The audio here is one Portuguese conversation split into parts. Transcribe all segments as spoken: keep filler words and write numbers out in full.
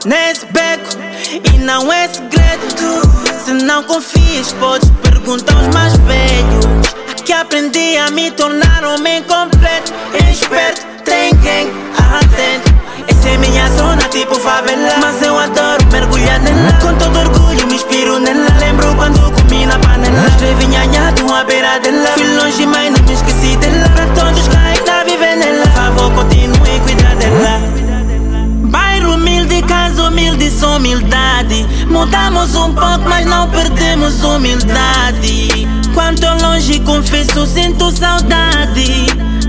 nesse beco e não é segredo. Se não confias, podes perguntar aos mais velhos. Aqui aprendi a me tornar homem completo. Esperto, tem quem atende. Essa é minha zona, tipo favela, mas eu adoro mergulhar nela. Com todo orgulho me inspiro nela. Lembro quando comi na panela. Escrevi nhanhado à beira dela. Fui longe, mas não me esqueci dela. Pra todos que ainda vivem nela, favor, continue a cuidar dela. Bairro humilde, casa humilde, sou humildade. Mudamos um pouco, mas não perdemos humildade. Quanto longe, confesso, sinto saudade.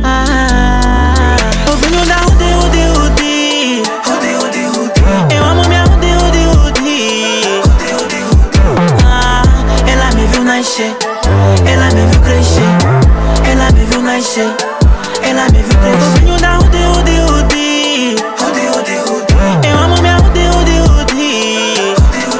Ah, o vinho da Udi, Udi, Udi. Eu amo minha Udi, Udi, Udi. Ah, ela me viu nascer, ela me viu crescer, ela me viu nascer, ela me viu crescer. O vinho da Udi, Udi, Udi. Eu amo minha Udi, Udi, Udi.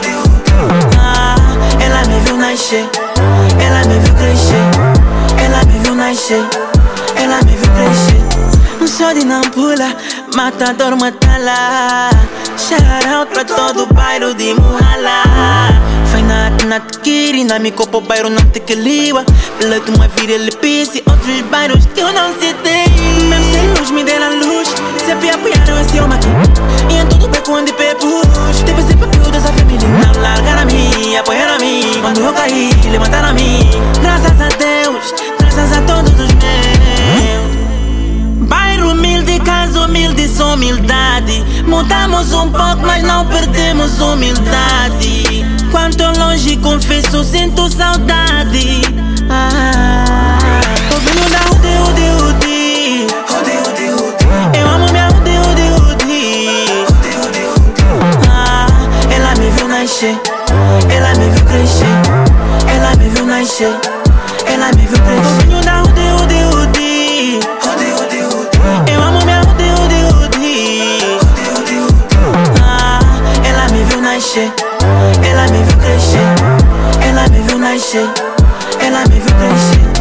Ah, ela me viu nascer, ela me viu crescer, ela me viu nascer, ela me viu crescer. Um só de Nampula, matador matala. Shout out pra todo o bairro de Muhala. Fai nat nat kiri, na mi copo bairro não te queliwa. Pela tua vida ele pisse, outros bairros que eu não citei. Mesmo sem luz me deram luz, sempre apoiaram esse homem aqui. E em todo beco onde pebus, teve sempre apoio dessa família. Não largaram a mim, apoiaram a mim. Quando eu caí, levantaram a mim. Graças a Deus, graças a todos os meus. Bairro humilde, casa humilde, sou humildade. Mudamos um pouco, mas não perdemos humildade. Quanto longe, confesso, sinto saudade. Ah, o vinho da Udi, Udi, Udi. Eu amo minha Udi, Udi, Udi. Ah, ela me viu nascer, ela me viu crescer, ela me viu nascer, ela me viu crescer. O vinho da Udi, Udi, Udi. Eu amo minha Udi, Udi, Udi. Ah, ela me viu nascer, ela me viu crescer, ela me viu nascer, ela me viu crescer.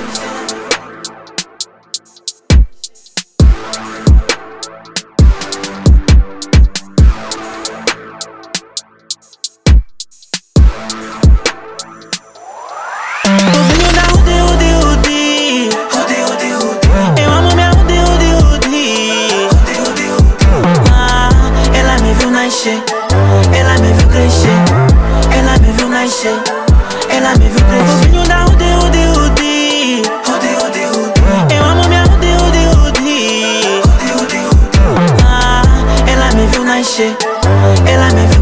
O vinho da Udi, Udi, Udi. Eu amo minha Udi, Udi, Udi. Ah, ela me viu nascer, ela me viu crescer, ela me viu nascer, ela me viu crescer. O vinho da Udi, Udi, Udi. Eu amo minha Udi, Udi, Udi. Ah, ela me viu nascer, ela me viu